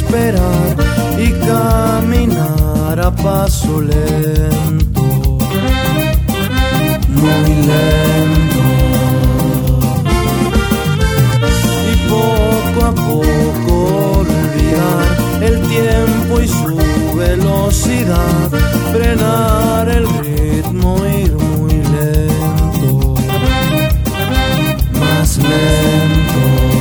esperar y caminar a paso lento, muy lento. Y poco a poco olvidar el tiempo y su velocidad, frenar el ritmo, ir muy lento, más lento.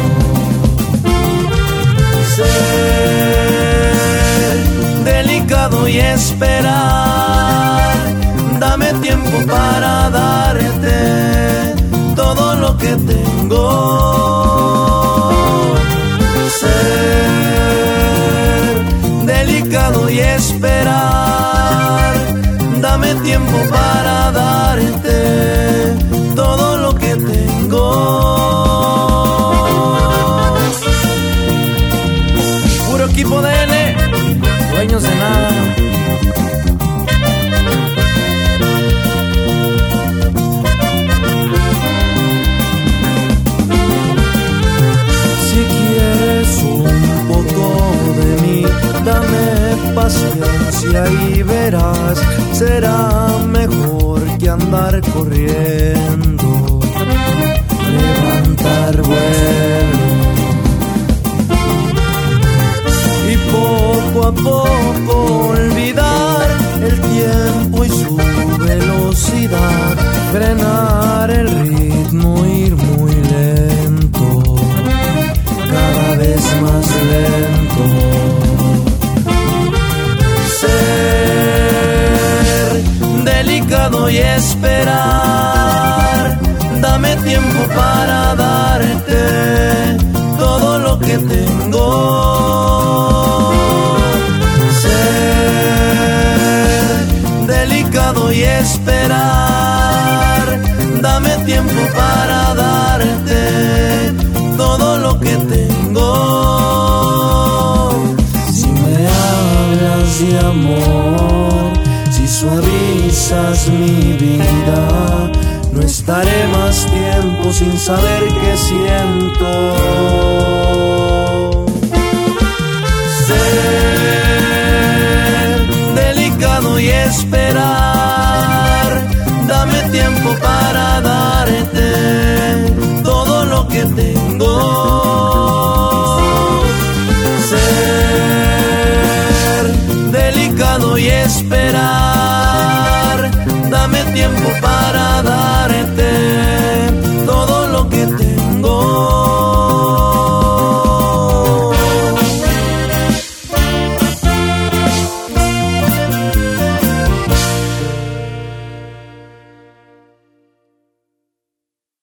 Ser delicado y esperar, dame tiempo para darte todo lo que tengo. Ser delicado y esperar, dame tiempo para darte todo lo que tengo. Puro equipo de N, dueños de nada. Si quieres un poco de mí, dame paciencia y verás, será mejor que andar corriendo, levantar vuelo. Y poco a poco olvidar el tiempo y su velocidad, frenar el ritmo, ir muy lento, cada vez más lento. Ser delicado y esperar, dame tiempo para darte todo lo que tengo. Ser delicado y esperar, dame tiempo para darte todo lo que tengo. Si me hablas de amor, si suavizas mi vida, no estaré más tiempo sin saber qué siento. Ser delicado y esperar, dame tiempo para darte todo lo que tengo. Ser delicado y esperar, dame tiempo para